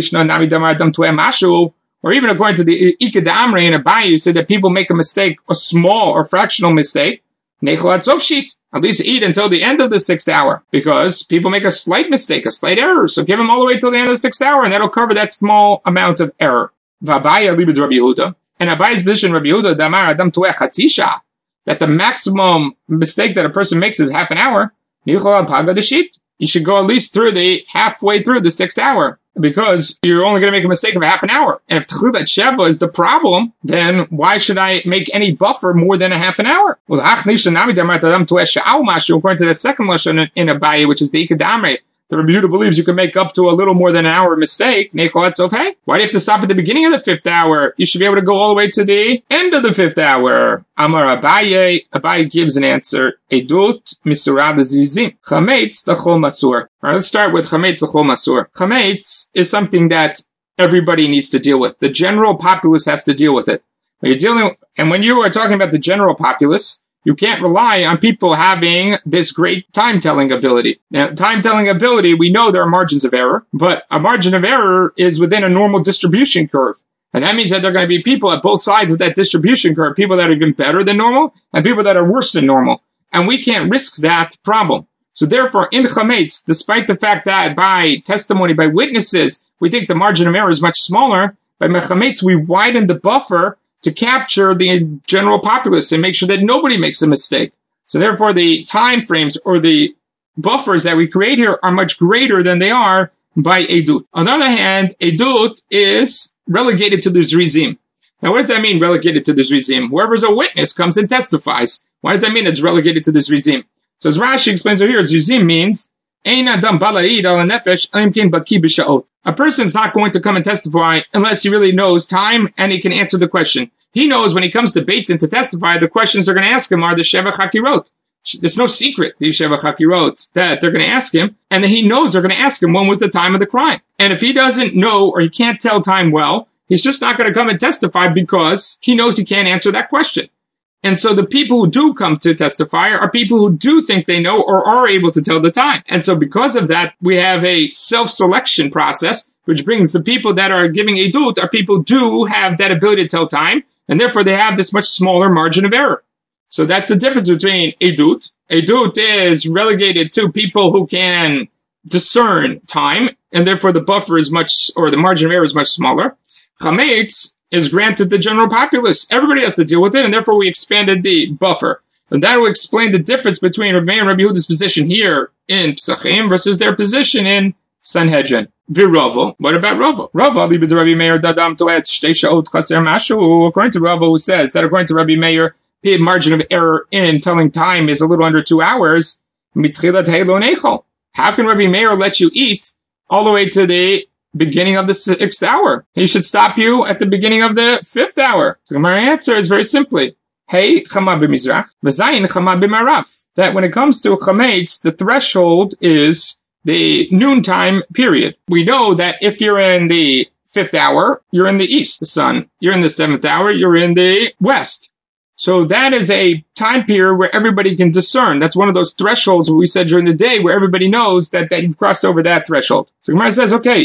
even according to the Ika D'Amrei and Abayi, you said that people make a mistake, a small or fractional mistake. At least eat until the end of the 6th hour, because people make a slight mistake, a slight error. So give them all the way till the end of the 6th hour, and that'll cover that small amount of error. And Abayi's position, Rabbi Yehuda, Damar Adam Tueh Chatzisha, that the maximum mistake that a person makes is half an hour. You should go at least through halfway through the 6th hour, because you're only going to make a mistake of half an hour. And if Tchilat Sheva is the problem, then why should I make any buffer more than a half an hour? Well, according to the second lashon in Abayi, which is the Ika D'Amrei, the Rabbi Yehuda believes you can make up to a little more than an hour mistake. Why do you have to stop at the beginning of the 5th hour? You should be able to go all the way to the end of the 5th hour. Amar Abaye. Abaye gives an answer. Edut misurah b'zizim. Chametz l'chol masur. All right, let's start with chametz l'chol masur. Chametz is something that everybody needs to deal with. The general populace has to deal with it. When you are talking about the general populace, you can't rely on people having this great time-telling ability. Now, time-telling ability, we know there are margins of error, but a margin of error is within a normal distribution curve. And that means that there are going to be people at both sides of that distribution curve, people that are even better than normal, and people that are worse than normal. And we can't risk that problem. So therefore, in chametz, despite the fact that by testimony, by witnesses, we think the margin of error is much smaller, by chametz, we widen the buffer to capture the general populace and make sure that nobody makes a mistake. So therefore, the time frames or the buffers that we create here are much greater than they are by Edut. On the other hand, Edut is relegated to the Zrizim. Now, what does that mean, relegated to the Zrizim? Whoever's a witness comes and testifies. Why does that mean it's relegated to the Zrizim? So as Rashi explains over here, Zrizim means a person's not going to come and testify unless he really knows time and he can answer the question. He knows when he comes to Beit Din to testify, the questions they're going to ask him are the Sheva Chakirot. There's no secret, these Sheva Chakirot, that they're going to ask him, and he knows they're going to ask him when was the time of the crime. And if he doesn't know or he can't tell time well, he's just not going to come and testify because he knows he can't answer that question. And so the people who do come to testify are people who do think they know or are able to tell the time. And so because of that, we have a self-selection process, which brings the people that are giving edut are people who do have that ability to tell time, and therefore they have this much smaller margin of error. So that's the difference between edut. Edut is relegated to people who can discern time, and therefore the buffer is much, or the margin of error is much smaller. Chametz is granted the general populace. Everybody has to deal with it, and therefore we expanded the buffer. And that will explain the difference between Rabbi Meir and Rabbi Yehuda's position here in Pesachim versus their position in Sanhedrin. Viravo. What about Rava? Rava, Rabbi Meir, Dadam Toet, Shtei Chaser Mashu. According to Rava, who says that according to Rabbi Meir, the margin of error in telling time is a little under 2 hours. How can Rabbi Meir let you eat all the way to the beginning of the 6th hour? He should stop you at the beginning of the 5th hour. So my answer is very simply, hey, chama b'mizrach, v'zayin chama b'marav. That when it comes to chametz, the threshold is the noontime period. We know that if you're in the 5th hour, you're in the east, the sun. You're in the 7th hour, you're in the west. So that is a time period where everybody can discern. That's one of those thresholds we said during the day where everybody knows that you've crossed over that threshold. So Gemara says, okay,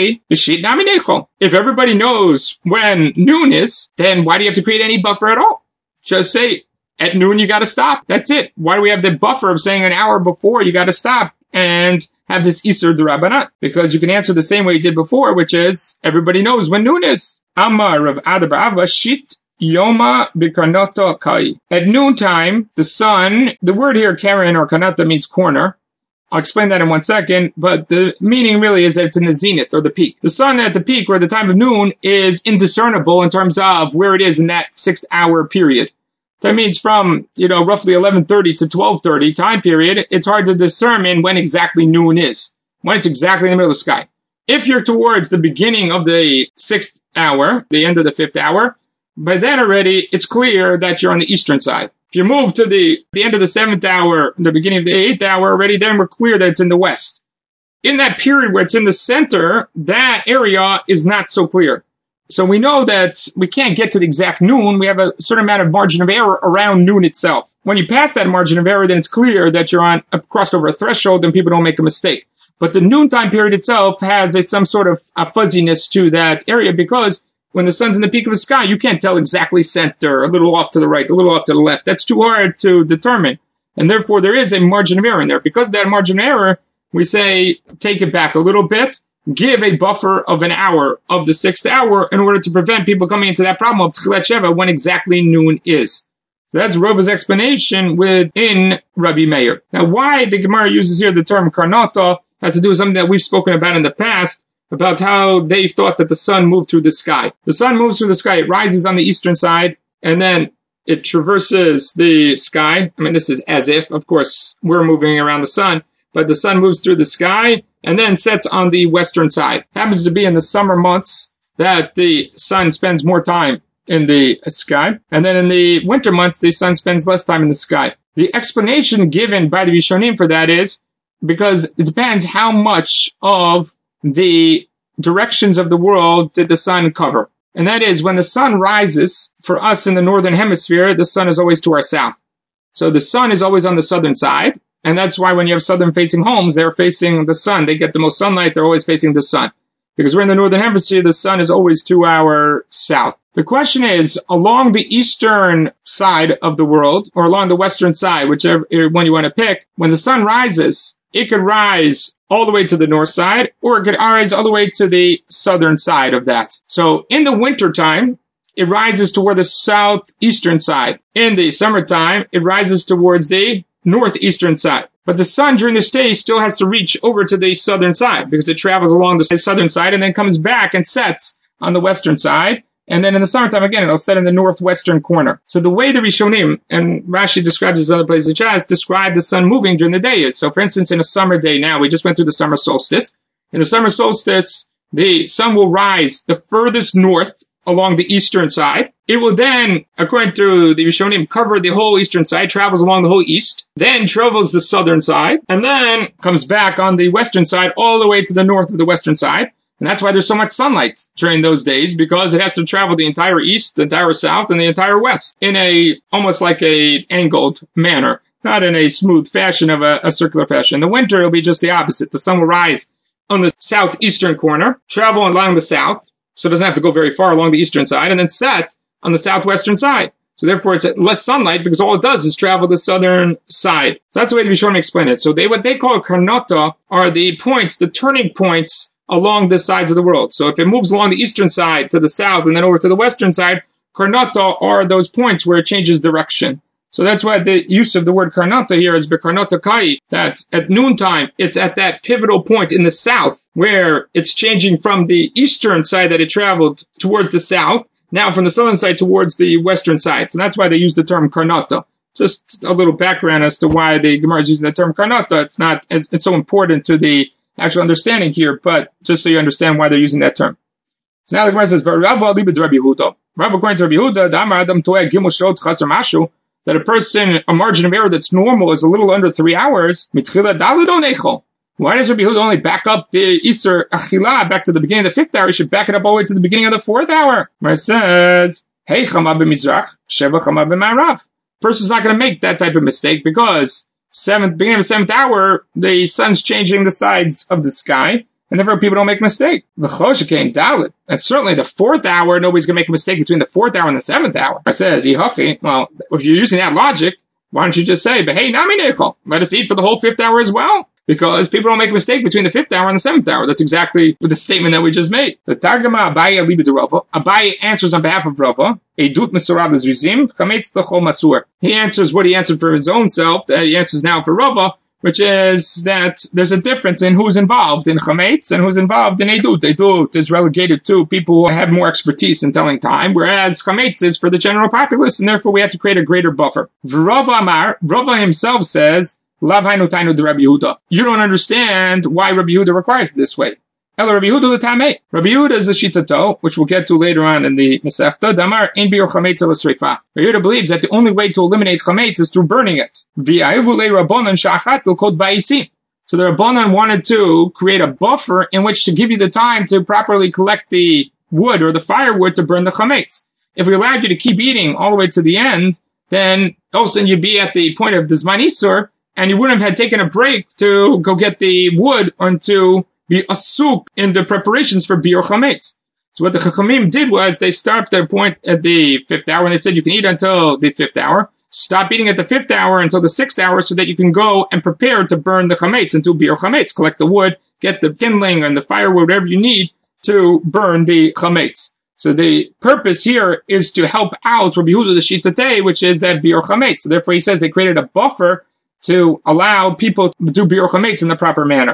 if everybody knows when noon is, then why do you have to create any buffer at all? Just say, at noon you got to stop. That's it. Why do we have the buffer of saying an hour before you got to stop and have this Isur D'Rabbanan? Because you can answer the same way you did before, which is, everybody knows when noon is. Amar Rav Ada bar Abba, Shit Yoma b'karnata kai. At noontime, the sun, the word here, Karen or karnata, means corner. I'll explain that in 1 second, but the meaning really is that it's in the zenith or the peak. The sun at the peak or the time of noon is indiscernible in terms of where it is in that 6 hour period. That means from, roughly 11:30 to 12:30 time period, it's hard to determine when exactly noon is, when it's exactly in the middle of the sky. If you're towards the beginning of the 6th hour, the end of the 5th hour, by then already it's clear that you're on the eastern side. If you move to the end of the 7th hour, the beginning of the 8th hour already, then we're clear that it's in the west. In that period where it's in the center, that area is not so clear. So we know that we can't get to the exact noon. We have a certain amount of margin of error around noon itself. When you pass that margin of error, then it's clear that you're crossed over a threshold and people don't make a mistake. But the noontime period itself has some sort of a fuzziness to that area because when the sun's in the peak of the sky, you can't tell exactly center, a little off to the right, a little off to the left. That's too hard to determine. And therefore, there is a margin of error in there. Because of that margin of error, we say, take it back a little bit, give a buffer of an hour of the 6th hour in order to prevent people coming into that problem of Tchilat Sheva when exactly noon is. So that's Rabba's explanation within Rabbi Meir. Now, why the Gemara uses here the term karnata has to do with something that we've spoken about in the past, about how they thought that the sun moved through the sky. The sun moves through the sky, it rises on the eastern side, and then it traverses the sky. I mean, this is as if, of course, we're moving around the sun, but the sun moves through the sky and then sets on the western side. It happens to be in the summer months that the sun spends more time in the sky, and then in the winter months, the sun spends less time in the sky. The explanation given by the Rishonim for that is because it depends how much of the directions of the world did the sun cover. And that is, when the sun rises, for us in the northern hemisphere, the sun is always to our south. So the sun is always on the southern side, and that's why when you have southern-facing homes, they're facing the sun. They get the most sunlight, they're always facing the sun. Because we're in the northern hemisphere, the sun is always to our south. The question is, along the eastern side of the world, or along the western side, whichever one you want to pick, when the sun rises, it could rise all the way to the north side, or it could rise all the way to the southern side of that. So in the wintertime, it rises toward the southeastern side. In the summertime, it rises towards the northeastern side. But the sun during this day still has to reach over to the southern side because it travels along the southern side and then comes back and sets on the western side. And then in the summertime, again, it'll set in the northwestern corner. So the way the Rishonim, and Rashi describes this other places in Shas, describe the sun moving during the day is. So for instance, in a summer day now, we just went through the summer solstice. In the summer solstice, the sun will rise the furthest north along the eastern side. It will then, according to the Rishonim, cover the whole eastern side, travels along the whole east, then travels the southern side, and then comes back on the western side all the way to the north of the western side. And that's why there's so much sunlight during those days, because it has to travel the entire east, the entire south, and the entire west in almost like a angled manner, not in a smooth fashion of a circular fashion. In the winter, it'll be just the opposite. The sun will rise on the southeastern corner, travel along the south, so it doesn't have to go very far along the eastern side, and then set on the southwestern side. So therefore, it's less sunlight because all it does is travel the southern side. So that's the way the Rishonim explain it. So what they call karnata are the points, the turning points along the sides of the world. So if it moves along the eastern side to the south and then over to the western side, karnata are those points where it changes direction. So that's why the use of the word karnata here is bekarnata kai, that at noontime, it's at that pivotal point in the south where it's changing from the eastern side that it traveled towards the south, now from the southern side towards the western side. So that's why they use the term karnata. Just a little background as to why the Gemara is using the term karnata. It's so important to the actual understanding here, but just so you understand why they're using that term. So now the Gemara says, Rav, according to Rabbi Yehuda, that a person, a margin of error that's normal is a little under 3 hours. Why does Rabbi Yehuda only back up the Isser Achila back to the beginning of the 5th hour? He should back it up all the way to the beginning of the 4th hour. Where it says, Hey Chama b'Mizrach, Sheva Chama b'Ma'arav. Person's not going to make that type of mistake because beginning of the 7th hour, the sun's changing the sides of the sky, and therefore people don't make a mistake. And certainly the 4th hour, nobody's going to make a mistake between the 4th hour and the 7th hour. It says, well, if you're using that logic, why don't you just say, let us eat for the whole 5th hour as well? because people don't make a mistake between the 5th hour and the 7th hour. That's exactly the statement that we just made. The Targama Abaye Liba de Rava. Abaye answers on behalf of Rava. Edut Mesorad Lezrizim, Chametz L'chol Masur. He answers what he answered for his own self. He answers now for Rava, which is that there's a difference in who's involved in Chametz and who's involved in Edut. Edut is relegated to people who have more expertise in telling time, whereas Chametz is for the general populace, and therefore we have to create a greater buffer. Rava Amar, Rava himself says, Lav Hainu Tainu de Rabbi Yehuda. You don't understand why Rabbi Yehuda requires it this way. Ela Rabbi Yehuda l'tamei. Rabbi Yehuda is a shitato, which we'll get to later on in the Masechta. Damar ein biur chametz ela sreifa. Rabbi Yehuda believes that the only way to eliminate chametz is through burning it. V'ayevu le Rabbanan sha'achat l'kod ba'itzim. So the Rabbanan wanted to create a buffer in which to give you the time to properly collect the wood or the firewood to burn the chametz. If we allowed you to keep eating all the way to the end, then all of a sudden you'd be at the point of the Zman Isur, and you wouldn't have had taken a break to go get the wood or to be asuk in the preparations for biur chametz. So what the Chachamim did was they stopped their point at the 5th hour, and they said you can eat until the 5th hour. Stop eating at the 5th hour until the 6th hour so that you can go and prepare to burn the chametz and do biur chametz. Collect the wood, get the kindling and the firewood, whatever you need to burn the chametz. So the purpose here is to help out Rabbi Yehuda the Shitatei, which is that biur chametz. So therefore he says they created a buffer to allow people to do biur chametz in the proper manner.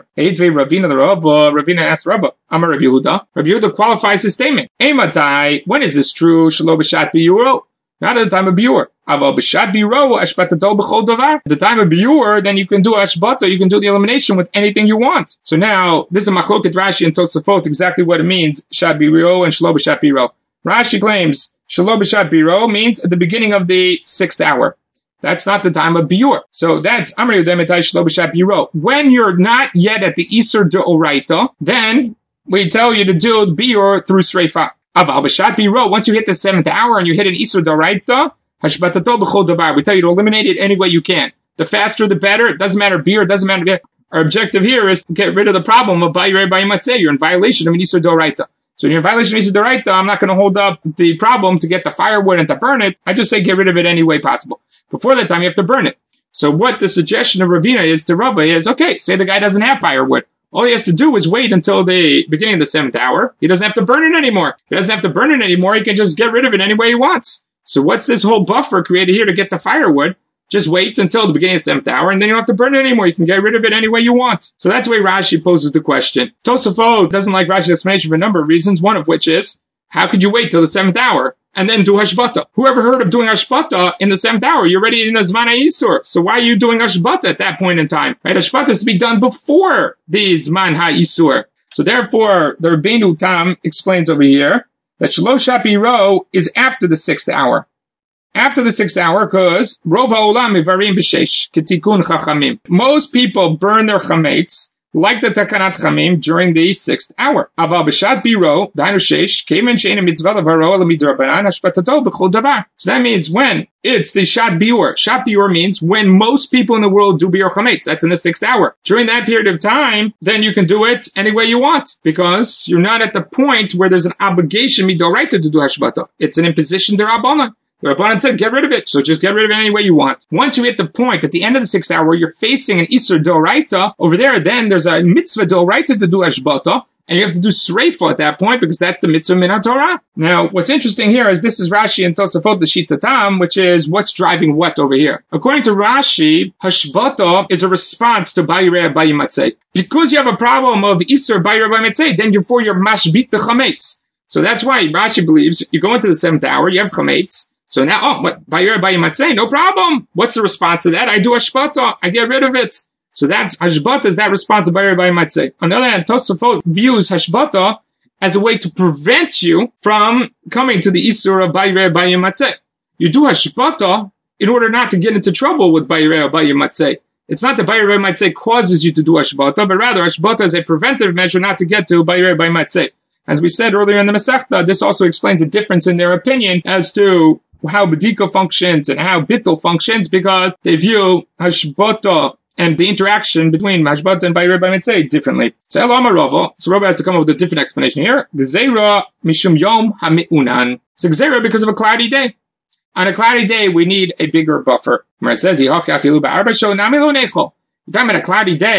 Ravina asked Rabba, Amar Rabbi Yehuda. Rabbi Yehuda qualifies his statement. Eimatai, when is this true? Shelo b'shat biuro. Not at the time of biur. Aval b'shat biro ashbatato b'chol davar. At the time of biur, then you can do ashbata, you can do the elimination with anything you want. So now, this is Machloket Rashi and Tosafot, exactly what it means, shat biro and shelo b'shat biro. Rashi claims, shelo b'shat biro means at the beginning of the 6th hour. That's not the time of biur. So that's Amar Yudemetai Shelo B'Shat Biro. When you're not yet at the Isur De'oraita, then we tell you to do biur through Sreifa. Aval B'Shat Biro, once you hit the 7th hour and you hit an Isur De'oraita, Hashbatato B'Chol Davar. We tell you to eliminate it any way you can. The faster the better. It doesn't matter biur, it doesn't matter. Our objective here is to get rid of the problem of Bayirei Bayimatzeh. You're in violation of an Isur De'oraita. So when you're in violation of Isur De'oraita, I'm not going to hold up the problem to get the firewood and to burn it. I just say get rid of it any way possible. Before that time, you have to burn it. So what the suggestion of Ravina is to Rabba is, okay, say the guy doesn't have firewood. All he has to do is wait until the beginning of the 7th hour. He doesn't have to burn it anymore. If he doesn't have to burn it anymore, he can just get rid of it any way he wants. So what's this whole buffer created here to get the firewood? Just wait until the beginning of the 7th hour, and then you don't have to burn it anymore. You can get rid of it any way you want. So that's the way Rashi poses the question. Tosafot doesn't like Rashi's explanation for a number of reasons, one of which is, how could you wait till the 7th hour and then do hashbata? Whoever heard of doing hashbata in the 7th hour? You're already in the Zman HaYisur. So why are you doing hashbata at that point in time? Right? Hashbata is to be done before the Zman HaYisur. So therefore, the Rabbeinu Tam explains over here that Shalosh Biro is after the 6th hour. After the 6th hour, because Rov HaOlam Ivarim B'Sheish Ketikun Chachamim. Most people burn their chametz like the Takanat Chamim during the 6th hour. Aval b'shat biro, dainu sheish, kemen she'ena mitzvah levaro l'midrabanan hashpatato b'chol davar. So that means when it's the shat biur. Shat biur means when most people in the world do biur chametz. That's in the 6th hour. During that period of time, then you can do it any way you want, because you're not at the point where there's an obligation midoraita to do hashbata. It's an imposition derabanan. The Rabbanan said, get rid of it, so just get rid of it any way you want. Once you hit the point, at the end of the 6th hour, you're facing an Isur D'Oraita. Over there, then there's a mitzvah D'Oraita to do Ashbata, and you have to do Sreifa at that point, because that's the mitzvah min HaTorah. Now, what's interesting here is this is Rashi and Tosafot the Shitatam, which is what's driving what over here. According to Rashi, Hashbata is a response to Bayirei Bayimatzeh. Because you have a problem of Isur Bayirei Bayimatzeh, then before you're mashbit the Chametz. So that's why Rashi believes you go into the 7th hour, you have Chametz. So now, what? Bayirei Bayimatzeh, no problem. What's the response to that? I do Hashbata. I get rid of it. So that's, Hashbata is that response to Bayirei Bayimatzeh. On the other hand, Tosafot views Hashbata as a way to prevent you from coming to the Isur of Bayirei Bayimatzeh. You do Hashbata in order not to get into trouble with Bayirei Bayimatzeh. It's not that Bayirei Bayimatzeh causes you to do Hashbata, but rather Hashbata is a preventive measure not to get to Bayirei Bayimatzeh. As we said earlier in the Masechta, this also explains a difference in their opinion as to how B'dika functions and how Bittul functions, because they view Hashbata and the interaction between Hashbata and Bayirei Bayimatzeh differently. So Elama Rava, so Rava has to come up with a different explanation here. Gzeira mishum yom hami'unan. So Gzeira because of a cloudy day. On a cloudy day, we need a bigger buffer. Where it says, you're talking about a cloudy day,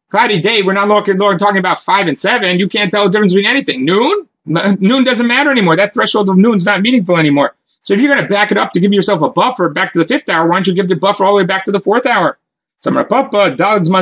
Cloudy day, we're not talking about 5 and 7. You can't tell the difference between anything. Noon doesn't matter anymore. That threshold of noon is not meaningful anymore. So if you're going to back it up to give yourself a buffer back to the 5th hour, why don't you give the buffer all the way back to the 4th hour? When it comes to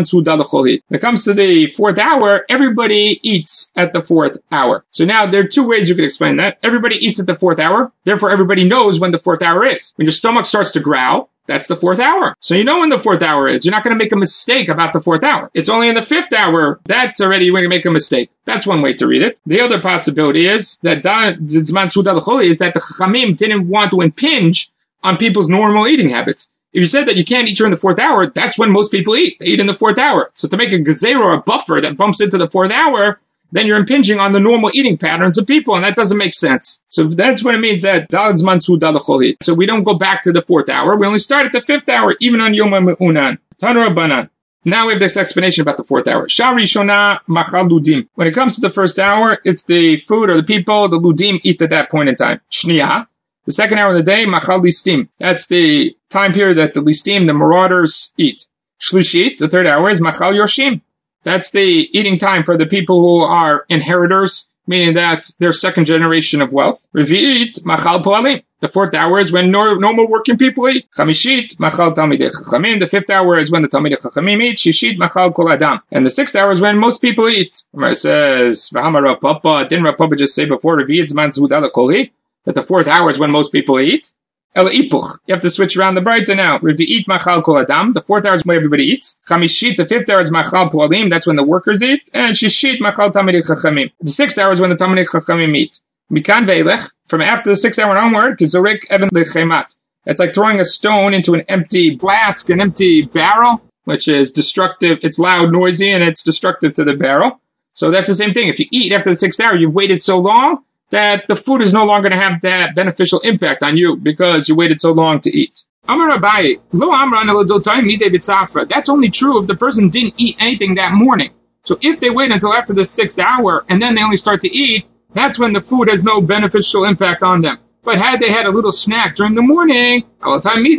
the 4th hour, everybody eats at the 4th hour. So now there are 2 ways you can explain that. Everybody eats at the 4th hour. Therefore, everybody knows when the 4th hour is. When your stomach starts to growl, that's the 4th hour. So you know when the 4th hour is. You're not going to make a mistake about the 4th hour. It's only in the 5th hour that's already going to make a mistake. That's one way to read it. The other possibility is that the Chachamim didn't want to impinge on people's normal eating habits. If you said that you can't eat during the 4th hour, that's when most people eat. They eat in the 4th hour. So to make a gazera or a buffer that bumps into the 4th hour, then you're impinging on the normal eating patterns of people, and that doesn't make sense. So that's what it means that Dalad Zman Suda L'Chol. So we don't go back to the 4th hour. We only start at the 5th hour, even on Yom HaMe'unan. Tanu Rabbanan. Now we have this explanation about the 4th hour. Shah Rishona Machal Ludim. When it comes to the 1st hour, it's the food or the people, the Ludim eat at that point in time. Shniya. The 2nd hour of the day, Machal Listim. That's the time period that the Listim, the marauders, eat. Shlishit, the 3rd hour, is Machal Yoshim. That's the eating time for the people who are inheritors, meaning that they're 2nd generation of wealth. Revi'it, Machal Poalim. The 4th hour is when normal working people eat. Chamishit, Machal Talmidei Chachamim. The 5th hour is when the Talmidei Chachamim eat. Shishit, Machal Kol Adam. And the 6th hour is when most people eat. It says, V'hamar Rav Papa, didn't Rav Papa just say before, Revi'it Zman Zuda L'Kol that the 4th hour is when most people eat? El ipuch. You have to switch around the brighter now. Revi'it machal kol adam. The 4th hour is when everybody eats. Chamishit, the 5th hour is machal poalim. That's when the workers eat. And shishit machal talmidei chachamim. The 6th hour is when the talmidei chachamim eat. Mikan ve'elech. From after the 6th hour onward, kizorek even lechemat. It's like throwing a stone into an empty flask, an empty barrel, which is destructive. It's loud, noisy, and it's destructive to the barrel. So that's the same thing. If you eat after the 6th hour, you've waited so long that the food is no longer going to have that beneficial impact on you because you waited so long to eat. That's only true if the person didn't eat anything that morning. So if they wait until after the 6th hour and then they only start to eat, that's when the food has no beneficial impact on them. But had they had a little snack during the morning, if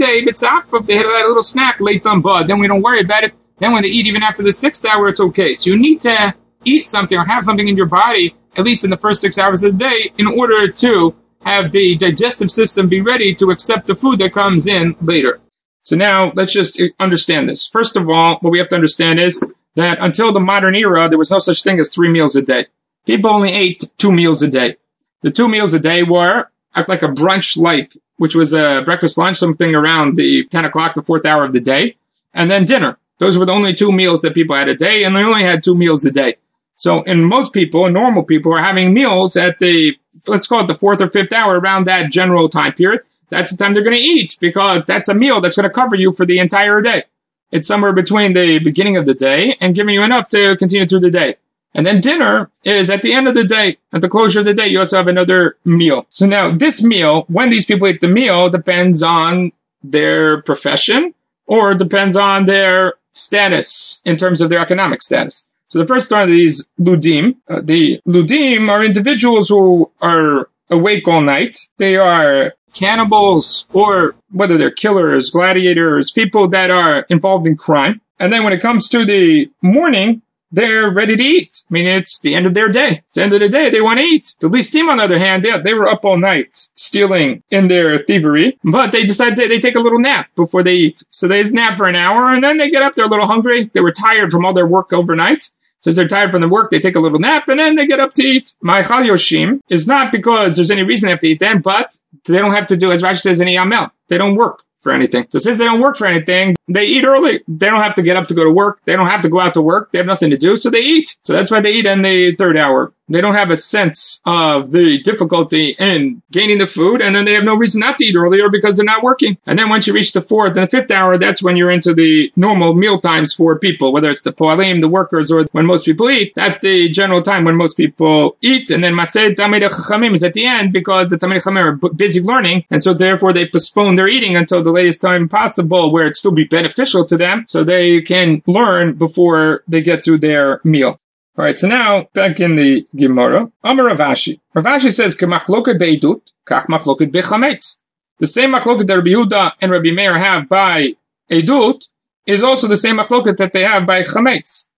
they had a little snack late on bud, then we don't worry about it. Then when they eat even after the 6th hour, it's okay. So you need to eat something or have something in your body at least in the first 6 hours of the day, in order to have the digestive system be ready to accept the food that comes in later. So now, let's just understand this. First of all, what we have to understand is that until the modern era, there was no such thing as 3 meals a day. People only ate 2 meals a day. The 2 meals a day were like a brunch-like, which was a breakfast, lunch, something around the 10 o'clock, the 4th hour of the day, and then dinner. Those were the only 2 meals that people had a day, and they only had 2 meals a day. So in most people, normal people, are having meals at the, let's call it the 4th or 5th hour, around that general time period. That's the time they're going to eat, because that's a meal that's going to cover you for the entire day. It's somewhere between the beginning of the day and giving you enough to continue through the day. And then dinner is at the end of the day. At the closure of the day, you also have another meal. So now this meal, when these people eat the meal, depends on their profession or depends on their status in terms of their economic status. So the first are these Ludim. The Ludim are individuals who are awake all night. They are cannibals, or whether they're killers, gladiators, people that are involved in crime. And then when it comes to the morning, they're ready to eat. I mean, it's the end of their day. It's the end of the day. They want to eat. The Listim, on the other hand, they were up all night stealing in their thievery, but they decide they take a little nap before they eat. So they nap for an hour, and then they get up. They're a little hungry. They were tired from all their work overnight. Since they're tired from the work, they take a little nap, and then they get up to eat. Ma'achal Yoshim is not because there's any reason they have to eat then, but they don't have to do, as Rashi says in Yamel, they don't work for anything. So since they don't work for anything, they eat early. They don't have to get up to go to work. They don't have to go out to work. They have nothing to do, so they eat. So that's why they eat in the 3rd hour. They don't have a sense of the difficulty in gaining the food, and then they have no reason not to eat earlier because they're not working. And then once you reach the 4th and the 5th hour, that's when you're into the normal meal times for people, whether it's the poalim, the workers, or when most people eat. That's the general time when most people eat. And then Maseh Talmidei Chachamim is at the end because the Talmidei Chachamim are busy learning, and so therefore they postpone their eating until the latest time possible where it still be beneficial to them, so they can learn before they get to their meal. All right, so now back in the Gemara, Amar Rav Ashi. Rav Ashi says, "K'machloket be'edut, kach machloket be'chametz." The same machloket that Rabbi Yehuda and Rabbi Meir have by edut is also the same machloket that they have by chametz.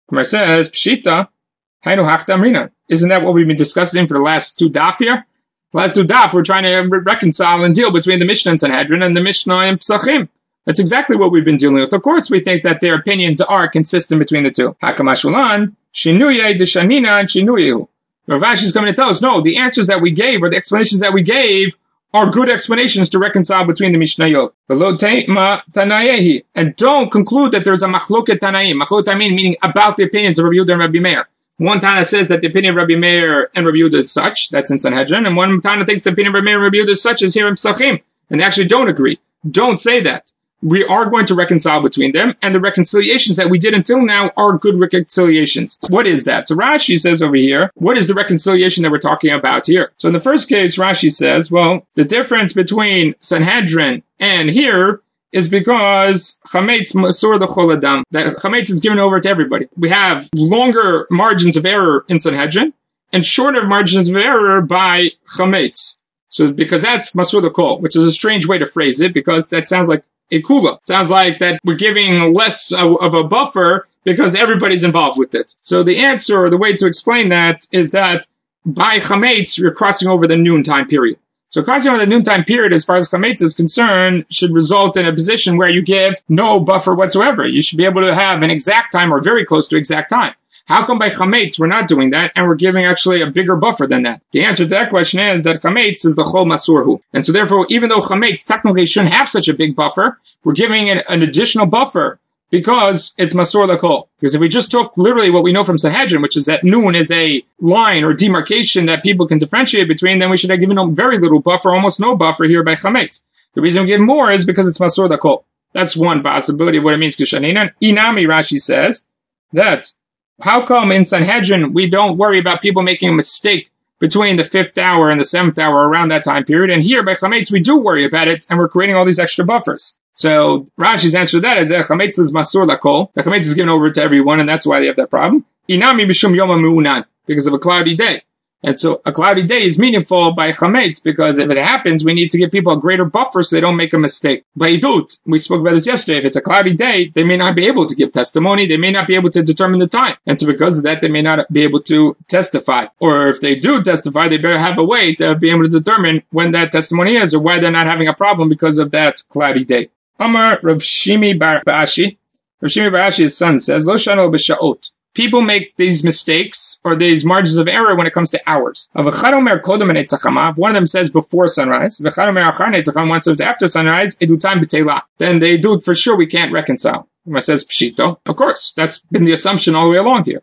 Gemara says, Pshita, Hainu Hachtamrina. Isn't that what we've been discussing for the last two daf here? The last two daf, we're trying to reconcile and deal between the Mishnah and Sanhedrin and the Mishnah and Psachim. That's exactly what we've been dealing with. Of course, we think that their opinions are consistent between the two. Hakamashulan, Shinuye Deshanina and Shinuyehu. Rav Ashi is coming to tell us, no, the answers that we gave or the explanations that we gave are good explanations to reconcile between the Mishnayot. And don't conclude that there's a machloket tanaim. Machloket tanaim meaning about the opinions of Rabbi Yehuda and Rabbi Meir. One Tana says that the opinion of Rabbi Meir and Rabbi Yehuda is such, that's in Sanhedrin, and one Tana thinks the opinion of Rabbi Meir and Rabbi Yehuda is such as here in Psachim, and they actually don't agree. Don't say that. We are going to reconcile between them, and the reconciliations that we did until now are good reconciliations. What is that? So Rashi says over here, what is the reconciliation that we're talking about here? So in the first case, Rashi says, well, the difference between Sanhedrin and here is because chametz masur l'chol adam. That chametz is given over to everybody. We have longer margins of error in Sanhedrin and shorter margins of error by chametz. So because that's masur l'chol, which is a strange way to phrase it because that sounds like a kula. Sounds like that we're giving less of a buffer because everybody's involved with it. So the answer or the way to explain that is that by chametz you're crossing over the noontime period. So crossing over the noontime period, as far as chametz is concerned, should result in a position where you give no buffer whatsoever. You should be able to have an exact time or very close to exact time. How come by chametz we're not doing that and we're giving actually a bigger buffer than that? The answer to that question is that chametz is the chol masurhu. And so therefore, even though chametz technically shouldn't have such a big buffer, we're giving it an additional buffer because it's masur l'kol. Because if we just took literally what we know from Sanhedrin, which is that noon is a line or demarcation that people can differentiate between, then we should have given them very little buffer, almost no buffer here by chametz. The reason we give more is because it's masur l'kol. That's one possibility of what it means. Kishanenan Inami Rashi says that how come in Sanhedrin we don't worry about people making a mistake between the 5th hour and the 7th hour around that time period, and here by chametz we do worry about it, and we're creating all these extra buffers. So Rashi's answer to that is that chametz is masur l'kol. The chametz is given over to everyone, and that's why they have that problem. Inami b'shum yom ha'mu'unan, because of a cloudy day. And so a cloudy day is meaningful by chametz because if it happens, we need to give people a greater buffer so they don't make a mistake. By idut, we spoke about this yesterday. If it's a cloudy day, they may not be able to give testimony. They may not be able to determine the time. And so because of that, they may not be able to testify. Or if they do testify, they better have a way to be able to determine when that testimony is or why they're not having a problem because of that cloudy day. Amar Rav Shimi bar Ashi. Rav Shimi bar Ashi's son says, Lo shano b'sha'ot. People make these mistakes or these margins of error when it comes to hours. One of them says before sunrise. One says after sunrise. Then they do it for sure. We can't reconcile. It says pshito. Of course, that's been the assumption all the way along here.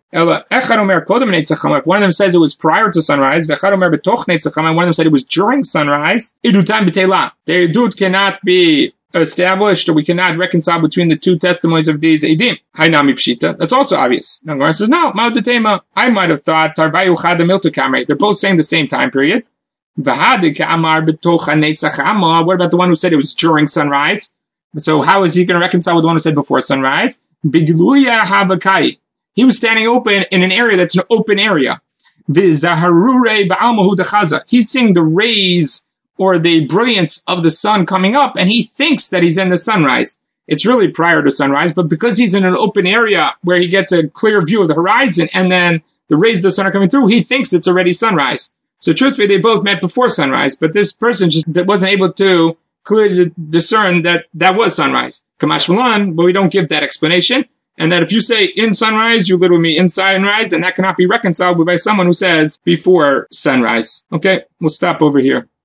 One of them says it was prior to sunrise. One of them said it was during sunrise. The idut cannot be established, or we cannot reconcile between the two testimonies of these edim. Hainami pshita. That's also obvious. Now Gemara says, no, ma'odetema. I might have thought tarvayu chada miltu kamei. They're both saying the same time period. V'hadika amar betocha netzach amma. What about the one who said it was during sunrise? So how is he going to reconcile with the one who said before sunrise? Bigluya havakai. He was standing open in an area that's an open area. V'zaharure ba'almahu dechaza. He's seeing the rays or the brilliance of the sun coming up, and he thinks that he's in the sunrise. It's really prior to sunrise, but because he's in an open area where he gets a clear view of the horizon, and then the rays of the sun are coming through, he thinks it's already sunrise. So truthfully, they both met before sunrise, but this person just wasn't able to clearly discern that that was sunrise. Kamash Malan, but we don't give that explanation. And that if you say in sunrise, you literally mean in sunrise, and that cannot be reconciled by someone who says before sunrise. Okay, we'll stop over here.